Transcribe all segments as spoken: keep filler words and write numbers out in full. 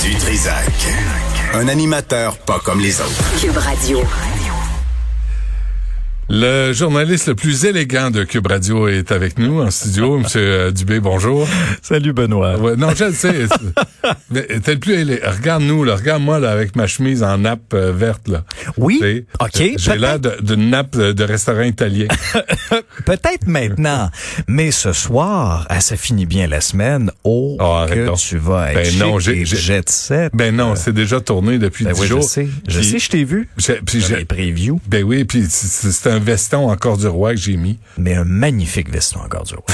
Du Trizac. Un animateur pas comme les autres. Cube Radio. Le journaliste le plus élégant de Cube Radio est avec nous en studio. Monsieur Dubé, bonjour. Salut Benoît. Ouais, non, je le sais. Mais t'es le plus élégant. Regarde-nous, là, regarde-moi là, avec ma chemise en nappe euh, verte. Là. Oui, t'sais, OK. J'ai l'air de, d'une nappe de, de restaurant italien. Peut-être maintenant, mais ce soir, ah, ça finit bien la semaine. Oh, oh que donc. Tu vas être ben non, j'ai, j'ai, jet set. Ben non, c'est déjà tourné depuis ben dix oui, jours. Je sais, je puis, sais, je t'ai vu. J'ai, puis dans j'ai, les previews. Ben oui, puis c'est, c'est un veston encore du roi que j'ai mis. Mais un magnifique veston encore du roi.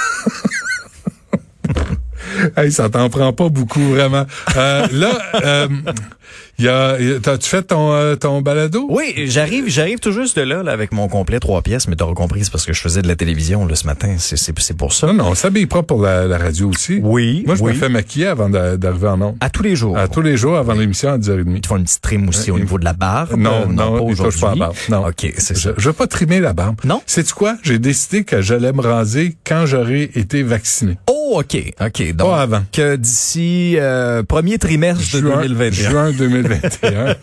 Hey, ça t'en prend pas beaucoup, vraiment. Euh, là, euh, y a, y a, t'as-tu fait ton, euh, ton balado? Oui, j'arrive, j'arrive tout juste de là, là, avec mon complet trois pièces, mais t'auras compris, c'est parce que je faisais de la télévision, là, ce matin. C'est, c'est, c'est pour ça. Non, non, on s'habille pas pour la, la radio aussi. Oui. Moi, je oui. me fais maquiller avant de, d'arriver en ondes. À tous les jours. À tous les jours avant l'émission à dix heures trente. Ils te font une petite trim aussi euh, au niveau de la barbe. Non, non, non, pas il touche pas à la barbe. Non. OK, c'est je, ça. Je veux pas trimer la barbe. Non. Sais-tu quoi? J'ai décidé que j'allais me raser quand j'aurais été vacciné. Oh, OK, OK. Donc, pas avant. Que d'ici euh, premier trimestre juin, de deux mille vingt et un. Juin deux mille vingt et un.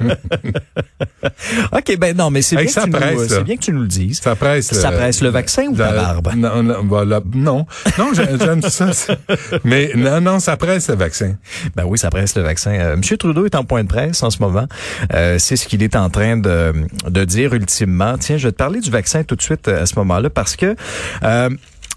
OK, ben non, mais c'est, hey, bien que tu presse, nous, c'est bien que tu nous le dises. Ça presse. Ça le, presse le vaccin ou la, la barbe? Non, non, voilà, non, non j'aime, j'aime ça. Mais non, non, ça presse le vaccin. Ben oui, ça presse le vaccin. Euh, Monsieur Trudeau est en point de presse en ce moment. Euh, c'est ce qu'il est en train de, de dire ultimement. Tiens, je vais te parler du vaccin tout de suite à ce moment-là parce que... Euh,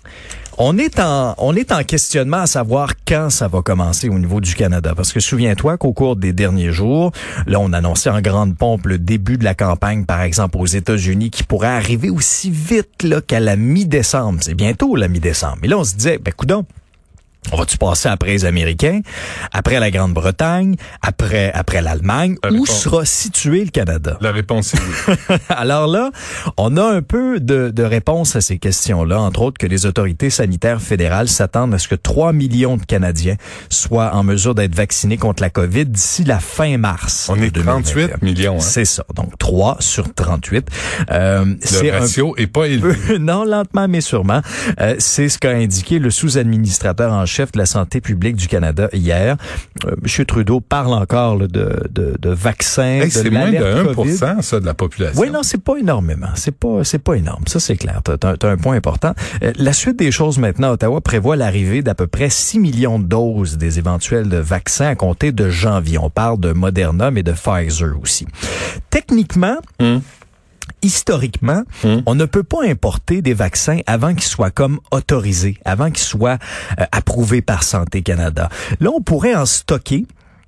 On est en on est en questionnement à savoir quand ça va commencer au niveau du Canada. Parce que souviens-toi qu'au cours des derniers jours, là, on annonçait en grande pompe le début de la campagne, par exemple, aux États-Unis, qui pourrait arriver aussi vite là qu'à la mi-décembre. C'est bientôt la mi-décembre. Mais là, on se disait, ben coudonc, on va-tu passer après les Américains, après la Grande-Bretagne, après après l'Allemagne? Où sera situé le Canada? La réponse est oui. Alors là, on a un peu de, de réponses à ces questions-là, entre autres que les autorités sanitaires fédérales s'attendent à ce que trois millions de Canadiens soient en mesure d'être vaccinés contre la COVID d'ici la fin mars. On est trente-huit millions. Hein? C'est ça, donc trois sur trente-huit. Euh, le c'est ratio un... est pas élevé. Non, lentement mais sûrement. Euh, c'est ce qu'a indiqué le sous-administrateur en chef de la santé publique du Canada hier. Euh, M. Trudeau parle encore là, de, de, de vaccins, hey, de c'est moins de un pour cent ça de la population. Oui, non, c'est pas énormément. C'est pas, c'est pas énorme. Ça, c'est clair. T'as, t'as, t'as un point important. Euh, la suite des choses maintenant, Ottawa prévoit l'arrivée d'à peu près six millions de doses des éventuels vaccins à compter de janvier. On parle de Moderna, mais de Pfizer aussi. Techniquement, hum. Historiquement, hum. on ne peut pas importer des vaccins avant qu'ils soient comme autorisés, avant qu'ils soient euh, approuvés par Santé Canada. Là, on pourrait en stocker.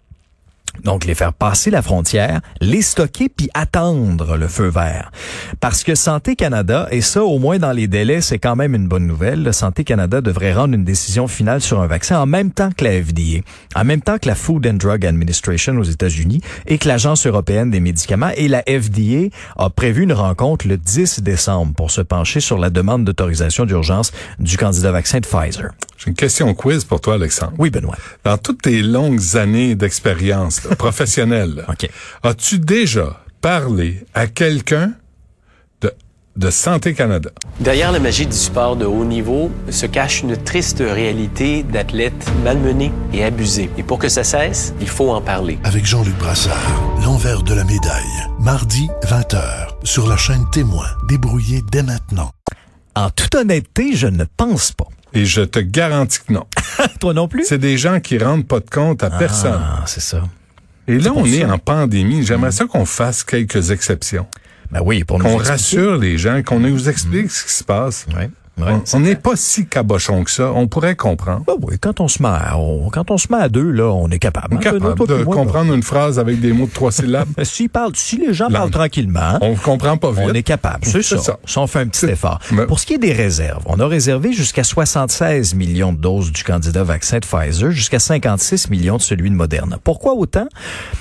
Donc, les faire passer la frontière, les stocker puis attendre le feu vert. Parce que Santé Canada, et ça, au moins dans les délais, c'est quand même une bonne nouvelle, le Santé Canada devrait rendre une décision finale sur un vaccin en même temps que la F D A, en même temps que la Food and Drug Administration aux États-Unis et que l'Agence européenne des médicaments. Et la F D A a prévu une rencontre le dix décembre pour se pencher sur la demande d'autorisation d'urgence du candidat vaccin de Pfizer. J'ai une question quiz pour toi, Alexandre. Oui, Benoît. Dans toutes tes longues années d'expérience là, professionnelle, là, okay. as-tu déjà parlé à quelqu'un de, de Santé Canada? Derrière la magie du sport de haut niveau se cache une triste réalité d'athlètes malmenés et abusés. Et pour que ça cesse, il faut en parler. Avec Jean-Luc Brassard, l'envers de la médaille. Mardi, vingt heures, sur la chaîne Témoin. Débrouillé dès maintenant. En toute honnêteté, je ne pense pas. Et je te garantis que non. Toi non plus? C'est des gens qui rendent pas de compte à ah, personne. Ah, c'est ça. Et là, c'est on est ça. en pandémie. J'aimerais mmh. ça qu'on fasse quelques exceptions. Ben oui, pour nous qu'on expliquer. rassure les gens, qu'on nous explique mmh. ce qui se passe. Oui. Ouais, on n'est pas si cabochon que ça. On pourrait comprendre. Ben oui, quand on se met à, on, quand on se met à deux, là, on est capable. On est hein, capable toi, de moi, comprendre là. une phrase avec des mots de trois syllabes. S'ils parlent, si les gens Langue. parlent tranquillement, on comprend pas vite. On est capable. C'est, c'est ça. ça. Ça, on fait un petit c'est... effort. Mais... Pour ce qui est des réserves, on a réservé jusqu'à soixante-seize millions de doses du candidat vaccin de Pfizer, jusqu'à cinquante-six millions de celui de Moderna. Pourquoi autant?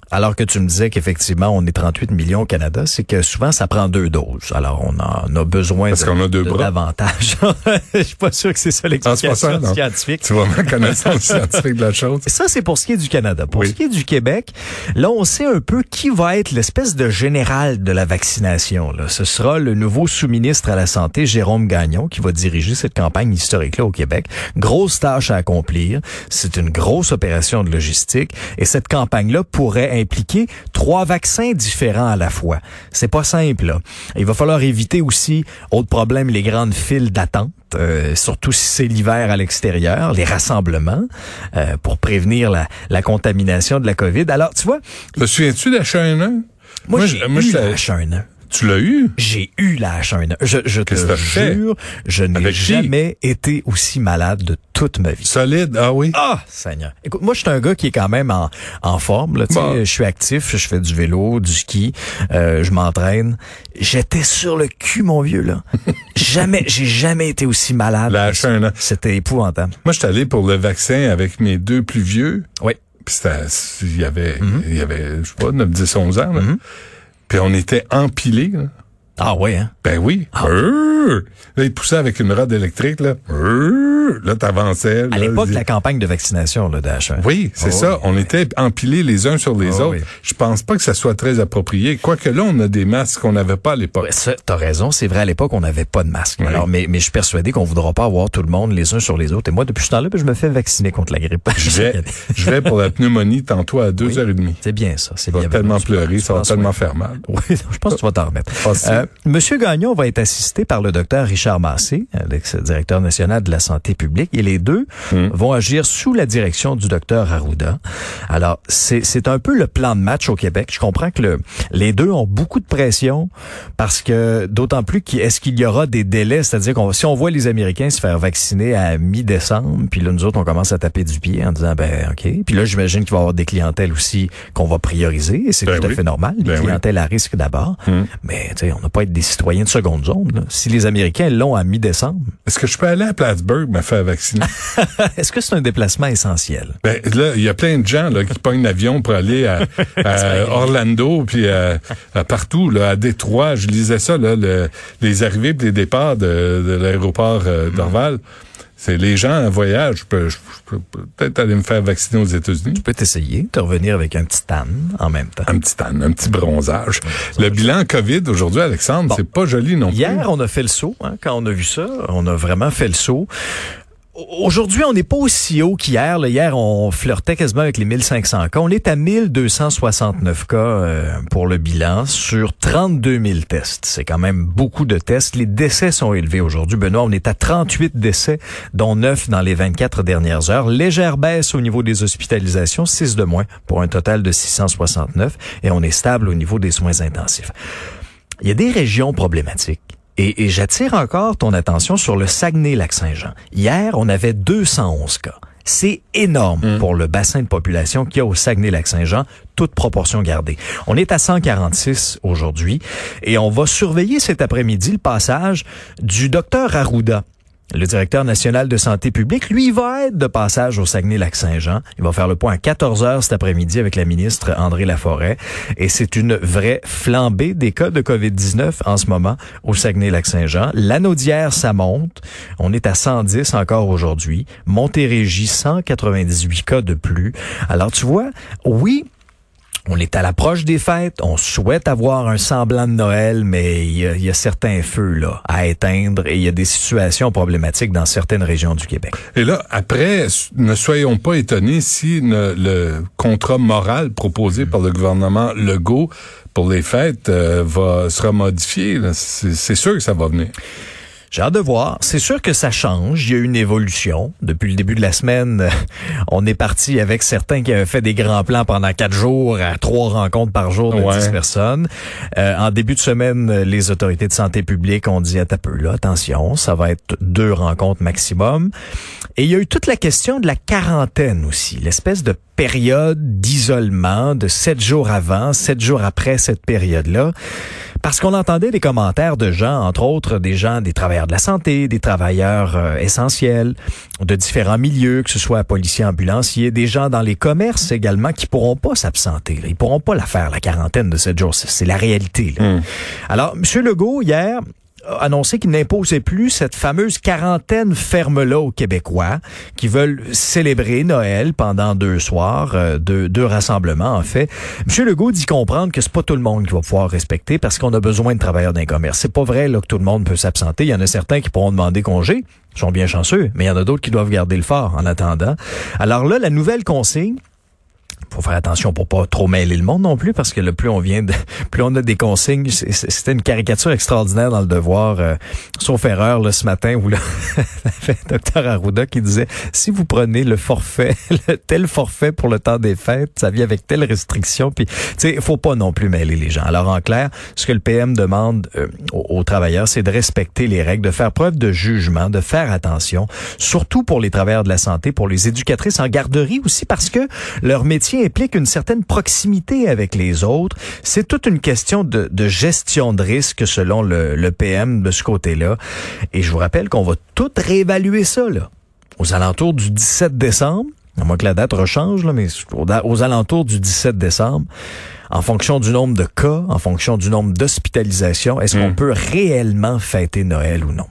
alors que tu me disais qu'effectivement, on est trente-huit millions au Canada, c'est que souvent, ça prend deux doses. Alors, on en a besoin Parce de, qu'on a deux de bras. davantage. Je suis pas sûr que c'est ça l'explication Ah, c'est pas ça, non. scientifique. Tu vois ma connaissance scientifique de la chose. Ça, c'est pour ce qui est du Canada. Pour Oui. ce qui est du Québec, là, on sait un peu qui va être l'espèce de général de la vaccination. Là. Ce sera le nouveau sous-ministre à la Santé, Jérôme Gagnon, qui va diriger cette campagne historique-là au Québec. Grosse tâche à accomplir. C'est une grosse opération de logistique. Et cette campagne-là pourrait impliquer trois vaccins différents à la fois. C'est pas simple, là. Il va falloir éviter aussi, autre problème, les grandes files d'attente. Euh, surtout si c'est l'hiver à l'extérieur, les rassemblements, euh, pour prévenir la, la contamination de la COVID. Alors, tu vois... Te souviens-tu de la H un N un? Moi, Moi, j'ai moi, eu je- la H un N un. Tu l'as eu? J'ai eu la H un N un. Je, je te Qu'est-ce que t'as fait? jure, je n'ai Avec qui? jamais été aussi malade de toute ma vie. Solide, ah oui? Ah, Seigneur. Écoute, moi, je suis un gars qui est quand même en, en forme. Là, tu sais, Bon. je suis actif, je fais du vélo, du ski, euh, je m'entraîne. J'étais sur le cul, mon vieux, là. jamais, j'ai jamais été aussi malade. La H un N un. C'était épouvantable. Moi, je suis allé pour le vaccin avec mes deux plus vieux. Oui. Puis c'était, il y avait, Mm-hmm. il y avait, je sais pas, neuf, dix, onze ans, là. Mhm. Puis on était empilés, là. Ah ouais, hein? Ben oui. Ah. Brrr. Là, il poussait avec une rod électrique, là. Brrr. Là, t'avançais. À là, l'époque il- de la campagne de vaccination là, de H un N un. Oui, c'est Oh, ça. oui. On était empilés les uns sur les Oh, autres. oui. Je pense pas que ça soit très approprié. Quoique là, on a des masques qu'on n'avait pas à l'époque. Ouais, ça, t'as raison, c'est vrai, à l'époque, on n'avait pas de masque. Oui. Alors, mais, mais je suis persuadé qu'on voudra pas avoir tout le monde les uns sur les autres. Et moi, depuis ce temps-là, ben, je me fais vacciner contre la grippe. Je vais, je vais pour la pneumonie tantôt à deux Oui. heures et demie. C'est bien ça, c'est Ça bien. va tellement Tu pleurer, prends- ça va tu prends tellement soin. faire mal. Oui, je pense que tu vas t'en remettre. Facile. Euh, Monsieur Gagnon va être assisté par le docteur Richard Massé, l'ex-directeur national de la santé publique, et les deux Mm. vont agir sous la direction du docteur Arruda. Alors, c'est c'est un peu le plan de match au Québec. Je comprends que le, les deux ont beaucoup de pression parce que, d'autant plus, qu'il- est-ce qu'il y aura des délais, c'est-à-dire qu'on si on voit les Américains se faire vacciner à mi-décembre, puis là, nous autres, on commence à taper du pied en disant, ben, OK. Puis là, j'imagine qu'il va y avoir des clientèles aussi qu'on va prioriser, et c'est Ben tout oui. à fait normal, les Ben oui. clientèles à risque d'abord. Mm. Mais, tu sais, on n'a pas être des citoyens de seconde zone, là. Si les Américains l'ont à mi-décembre, Est-ce que je peux aller à Plattsburgh me faire vacciner? est-ce que c'est un déplacement essentiel? Ben, là, il y a plein de gens là, qui pognent l'avion pour aller à, à Orlando, puis à, à partout, là, à Détroit. Je lisais ça, là, le- les arrivées et les départs de, de l'aéroport euh, d'Orval. C'est les gens en voyage. Je peux, je peux peut-être aller me faire vacciner aux États-Unis. Tu peux t'essayer, te revenir avec un petit tan en même temps. Un petit tan, un petit bronzage. Le bilan COVID aujourd'hui, Alexandre, Bon. c'est pas joli non plus. Hier, on a fait le saut, hein, quand on a vu ça. On a vraiment fait le saut. Aujourd'hui, on n'est pas aussi haut qu'hier. Là. Hier, on flirtait quasiment avec les mille cinq cents cas. On est à mille deux cent soixante-neuf cas euh, pour le bilan sur trente-deux mille tests. C'est quand même beaucoup de tests. Les décès sont élevés aujourd'hui. Benoît, on est à trente-huit décès, dont neuf dans les vingt-quatre dernières heures. Légère baisse au niveau des hospitalisations, six de moins pour un total de six cent soixante-neuf. Et on est stable au niveau des soins intensifs. Il y a des régions problématiques. Et, et j'attire encore ton attention sur le Saguenay-Lac-Saint-Jean. Hier, on avait deux cent onze cas. C'est énorme Mm. pour le bassin de population qu'il y a au Saguenay-Lac-Saint-Jean, toute proportion gardée. On est à cent quarante-six aujourd'hui et on va surveiller cet après-midi le passage du docteur Arruda. Le directeur national de santé publique, lui, va être de passage au Saguenay-Lac-Saint-Jean. Il va faire le point à quatorze heures cet après-midi avec la ministre André Laforêt. Et c'est une vraie flambée des cas de covid dix-neuf en ce moment au Saguenay-Lac-Saint-Jean. Lanaudière, ça monte. On est à cent dix encore aujourd'hui. Montérégie, cent quatre-vingt-dix-huit cas de plus. Alors, tu vois, oui, on est à l'approche des fêtes, on souhaite avoir un semblant de Noël, mais il y a, il y a certains feux là à éteindre et il y a des situations problématiques dans certaines régions du Québec. Et là, après, ne soyons pas étonnés si ne- le contrat moral proposé par le gouvernement Legault pour les fêtes euh, va sera modifié. là. C'est c'est sûr que ça va venir. J'ai hâte de voir. C'est sûr que ça change. Il y a une évolution. Depuis le début de la semaine, on est parti avec certains qui avaient fait des grands plans pendant quatre jours à trois rencontres par jour de Ouais. dix personnes. Euh, en début de semaine, les autorités de santé publique ont dit, attends un peu là, attention, ça va être deux rencontres maximum. Et il y a eu toute la question de la quarantaine aussi, l'espèce de période d'isolement de sept jours avant, sept jours après cette période-là. Parce qu'on entendait des commentaires de gens, entre autres des gens, des travailleurs de la santé, des travailleurs euh, essentiels, de différents milieux, que ce soit policiers, ambulanciers, des gens dans les commerces également, qui pourront pas s'absenter. Là. Ils pourront pas la faire, la quarantaine de sept jours. C'est, c'est la réalité. Là. Mmh. Alors, M. Legault, hier, a annoncé qu'il n'imposait plus cette fameuse quarantaine ferme-là aux Québécois qui veulent célébrer Noël pendant deux soirs, euh, deux, deux rassemblements en fait. M. Legault dit comprendre que c'est pas tout le monde qui va pouvoir respecter parce qu'on a besoin de travailleurs d'un commerce. C'est pas vrai là que tout le monde peut s'absenter. Il y en a certains qui pourront demander congé. Ils sont bien chanceux, mais il y en a d'autres qui doivent garder le fort en attendant. Alors là, la nouvelle consigne, faut faire attention pour pas trop mêler le monde non plus, parce que le plus on vient de, plus on a des consignes, c'était une caricature extraordinaire dans Le Devoir, euh, sauf erreur, là, ce matin, où là, docteur Arruda qui disait, si vous prenez le forfait, le tel forfait pour le temps des fêtes, ça vient avec telle restriction, puis, tu sais, il faut pas non plus mêler les gens. Alors, en clair, ce que le P M demande euh, aux, aux travailleurs, c'est de respecter les règles, de faire preuve de jugement, de faire attention, surtout pour les travailleurs de la santé, pour les éducatrices en garderie aussi, parce que leur métier implique une certaine proximité avec les autres. C'est toute une question de, de gestion de risque selon le, le P M de ce côté-là. Et je vous rappelle qu'on va tout réévaluer ça là, aux alentours du dix-sept décembre, à moins que la date rechange, là, mais aux, aux alentours du dix-sept décembre, en fonction du nombre de cas, en fonction du nombre d'hospitalisations, est-ce mmh. qu'on peut réellement fêter Noël ou non?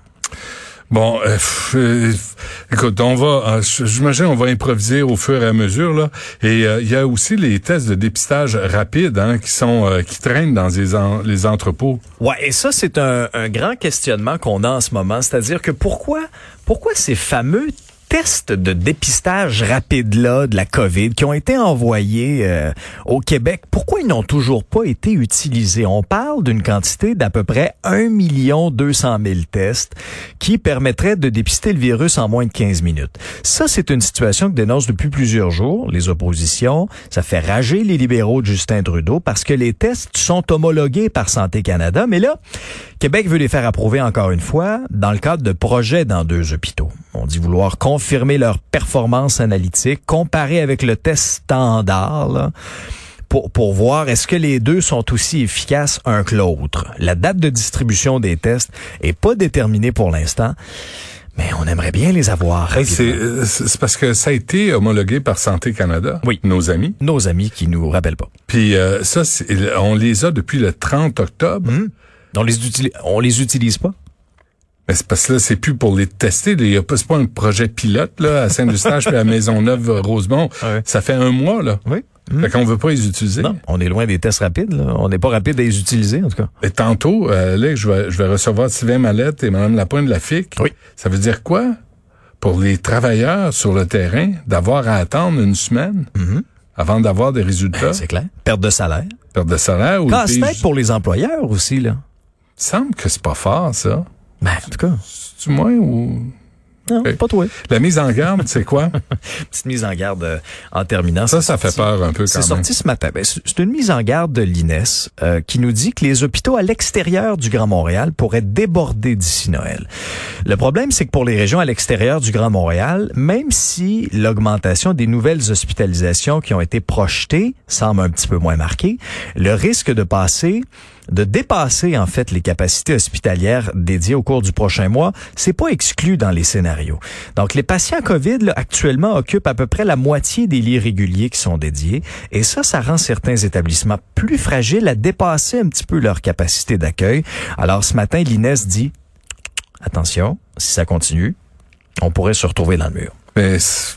Bon, euh, euh, écoute, on va, euh, j'imagine, on va improviser au fur et à mesure là. Et il euh, y a aussi les tests de dépistage rapide, hein, qui sont, euh, qui traînent dans les, en, les entrepôts. Ouais, et ça c'est un, un grand questionnement qu'on a en ce moment, c'est-à-dire que pourquoi, pourquoi ces fameux tests de dépistage rapide-là de la COVID qui ont été envoyés euh, au Québec, pourquoi ils n'ont toujours pas été utilisés? On parle d'une quantité d'à peu près un million deux cent mille tests qui permettraient de dépister le virus en moins de quinze minutes. Ça, c'est une situation que dénonce depuis plusieurs jours les oppositions. Ça fait rager les libéraux de Justin Trudeau parce que les tests sont homologués par Santé Canada. Mais là, Québec veut les faire approuver encore une fois dans le cadre de projets dans deux hôpitaux. On dit vouloir confirmer leur performance analytique, comparer avec le test standard, là, pour, pour voir est-ce que les deux sont aussi efficaces un que l'autre. La date de distribution des tests est pas déterminée pour l'instant, mais on aimerait bien les avoir. Hey, c'est, c'est parce que ça a été homologué par Santé Canada, oui. Nos amis. Nos amis qui nous rappellent pas. Puis euh, ça, c'est, on les a depuis le trente octobre. Mmh. On les utilise, on les utilise pas? Mais c'est parce que là, c'est plus pour les tester. Il y a pas, c'est pas un projet pilote, là, à Saint-Eustache puis à Maisonneuve-Rosemont. Ouais. Ça fait un mois, là. Oui. Mmh. Fait qu'on veut pas les utiliser. Non, on est loin des tests rapides, là. On n'est pas rapide à les utiliser, en tout cas. Et tantôt, euh, là, je vais, je vais recevoir Sylvain Mallette et Mme Lapointe de la F I C. Oui. Ça veut dire quoi? Pour les travailleurs sur le terrain, d'avoir à attendre une semaine mmh. avant d'avoir des résultats. Ben, c'est clair. Perte de salaire. Perte de salaire. Ou casse-tête pige... pour les employeurs aussi, là. Il semble que c'est pas fort, ça. Ben, en tout cas. C'est-tu moi ou... Non, okay. Pas toi. La mise en garde, c'est quoi? Petite mise en garde euh, en terminant. Ça, ça fait peur un peu quand c'est même. C'est sorti ce matin. Ben, c'est une mise en garde de l'I N E S euh, qui nous dit que les hôpitaux à l'extérieur du Grand Montréal pourraient déborder d'ici Noël. Le problème, c'est que pour les régions à l'extérieur du Grand Montréal, même si l'augmentation des nouvelles hospitalisations qui ont été projetées semble un petit peu moins marquée, le risque de passer... de dépasser en fait les capacités hospitalières dédiées au cours du prochain mois, c'est pas exclu dans les scénarios. Donc les patients COVID là, actuellement occupent à peu près la moitié des lits réguliers qui sont dédiés et ça, ça rend certains établissements plus fragiles à dépasser un petit peu leur capacité d'accueil. Alors ce matin, l'I N E S dit attention, si ça continue, on pourrait se retrouver dans le mur. Mais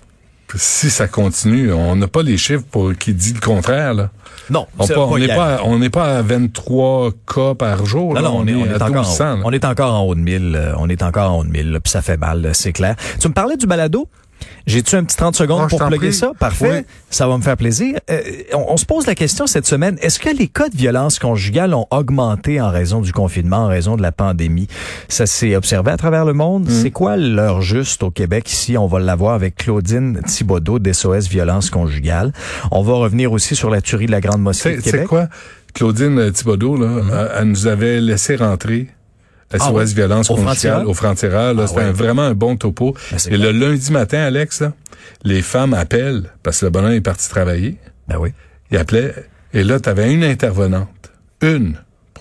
si ça continue, on n'a pas les chiffres pour qui dit le contraire là. Non, on pas, on n'est pas, on n'est pas à vingt-trois cas par jour. Non, là, non, on, on est, on est à encore, douze cents, on est encore en haut de mille. Euh, on est encore en haut de mille, là, puis ça fait mal, là, c'est clair. Tu me parlais du balado? J'ai-tu un petit trente secondes oh, pour plugger prie. ça? Parfait. Oui. Ça va me faire plaisir. Euh, on, on se pose la question cette semaine, est-ce que les cas de violence conjugale ont augmenté en raison du confinement, en raison de la pandémie? Ça s'est observé à travers le monde. Mm. C'est quoi l'heure juste au Québec? Ici, on va l'avoir avec Claudine Thibodeau d'S O S Violence Conjugale. On va revenir aussi sur la tuerie de la Grande Mosquée de Québec. C'est quoi? Claudine Thibodeau, là, mm. elle, elle nous avait laissé rentrer S O S ah ouais. Violence au conjugale au Franc-Tireur. Là, ah c'était ouais. un, vraiment un bon topo. Ben, et clair. Le lundi matin, Alex, là, les femmes appellent parce que le bonhomme est parti travailler. Ben oui. Il appelait. Et là, tu avais une intervenante. Une.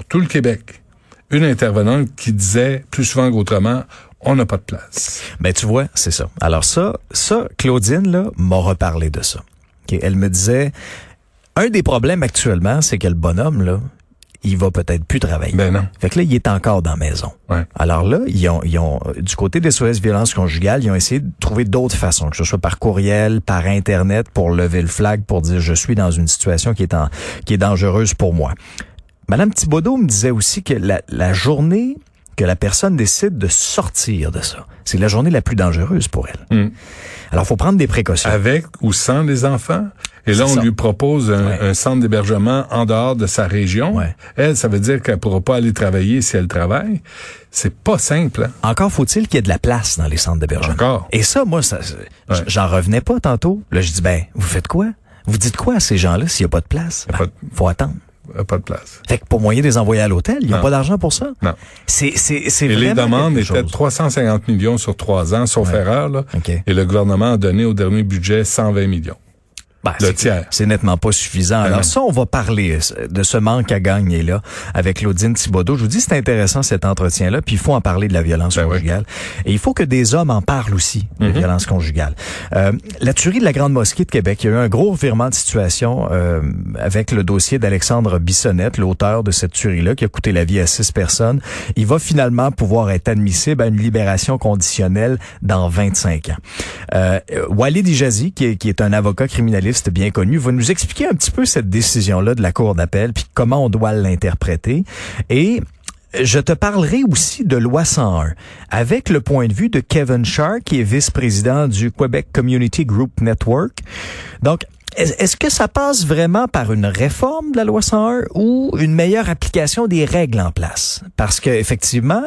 pour tout le Québec, une intervenante qui disait plus souvent qu'autrement, on n'a pas de place. Ben tu vois, c'est ça. Alors ça, ça, Claudine là m'a reparlé de ça. Okay? Elle me disait, un des problèmes actuellement, c'est que le bonhomme là, il va peut-être plus travailler. Ben non. Fait que là, il est encore dans la maison. Ouais. Alors là, ils ont, ils ont, du côté des S O S violences conjugales, ils ont essayé de trouver d'autres façons, que ce soit par courriel, par Internet, pour lever le flag, pour dire je suis dans une situation qui est en, qui est dangereuse pour moi. Madame Thibodeau me disait aussi que la, la journée que la personne décide de sortir de ça, c'est la journée la plus dangereuse pour elle. Mm. Alors, faut prendre des précautions. Avec ou sans les enfants? Et là, c'est on ça. lui propose un, ouais. un centre d'hébergement en dehors de sa région. Ouais. Elle, ça veut dire qu'elle pourra pas aller travailler si elle travaille. C'est pas simple. Hein? Encore faut-il qu'il y ait de la place dans les centres d'hébergement. Encore. Et ça, moi, ça, ouais. j'en revenais pas tantôt. Là, je dis, ben, vous faites quoi? Vous dites quoi à ces gens-là s'il y a pas de place? Ben, pas de... faut attendre. Pas de place. Fait que pour moyen de les envoyer à l'hôtel, ils n'ont pas d'argent pour ça. Non. C'est, c'est, c'est Et vraiment les demandes étaient chose. de trois cent cinquante millions sur trois ans, sauf ouais. erreur, là. Okay. Et le gouvernement a donné au dernier budget cent vingt millions. Ben, le c'est, tiers. C'est nettement pas suffisant. Alors non. ça, on va parler de ce manque à gagner là avec Claudine Thibodeau. Je vous dis, c'est intéressant cet entretien-là, puis il faut en parler de la violence ben conjugale. Oui. Et il faut que des hommes en parlent aussi, de la mm-hmm. violence conjugale. Euh, la tuerie de la Grande Mosquée de Québec, il y a eu un gros revirement de situation euh, avec le dossier d'Alexandre Bissonnette, l'auteur de cette tuerie-là, qui a coûté la vie à six personnes. Il va finalement pouvoir être admissible à une libération conditionnelle dans vingt-cinq ans. Euh, Walid Ijazi, qui est, qui est un avocat criminaliste bien connu, va nous expliquer un petit peu cette décision-là de la Cour d'appel, puis comment on doit l'interpréter. Et je te parlerai aussi de loi cent un, avec le point de vue de Kevin Sharp, qui est vice-président du Quebec Community Group Network. Donc, est-ce que ça passe vraiment par une réforme de la loi cent un ou une meilleure application des règles en place? Parce que effectivement,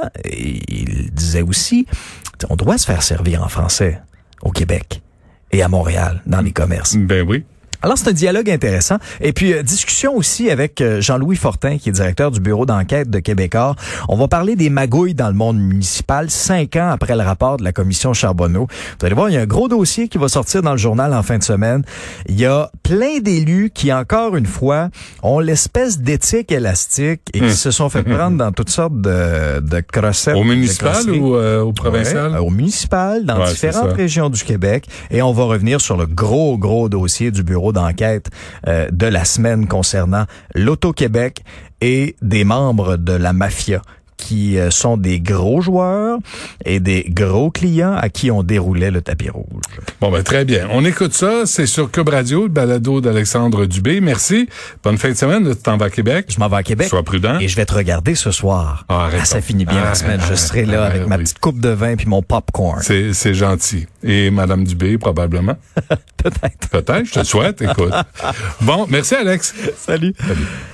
il disait aussi, on doit se faire servir en français au Québec et à Montréal, dans les commerces. Ben oui. Alors, c'est un dialogue intéressant. Et puis, euh, discussion aussi avec euh, Jean-Louis Fortin, qui est directeur du bureau d'enquête de Québécois. On va parler des magouilles dans le monde municipal, cinq ans après le rapport de la commission Charbonneau. Vous allez voir, il y a un gros dossier qui va sortir dans le journal en fin de semaine. Il y a plein d'élus qui, encore une fois, ont l'espèce d'éthique élastique et qui mmh. se sont fait prendre dans toutes sortes de, de crossettes. Au municipal ou euh, au provincial? Ouais, au municipal, dans ouais, différentes régions du Québec. Et on va revenir sur le gros, gros dossier du bureau d'enquête euh, de la semaine concernant l'Auto-Québec et des membres de la mafia qui euh, sont des gros joueurs et des gros clients à qui on déroulait le tapis rouge. Bon, ben très bien. On écoute ça. C'est sur Cube Radio, le balado d'Alexandre Dubé. Merci. Bonne fin de semaine. Tu t'en vas à Québec. Je m'en vais à Québec. Sois prudent. Et je vais te regarder ce soir. Ah, arrête ah, ça finit bien ah, la semaine. Ah, je serai là ah, avec ah, ma oui. petite coupe de vin puis mon popcorn. C'est, c'est gentil. Et Madame Dubé, probablement. Peut-être. Peut-être. Je te souhaite. Écoute. Bon, merci Alex. Salut. Salut.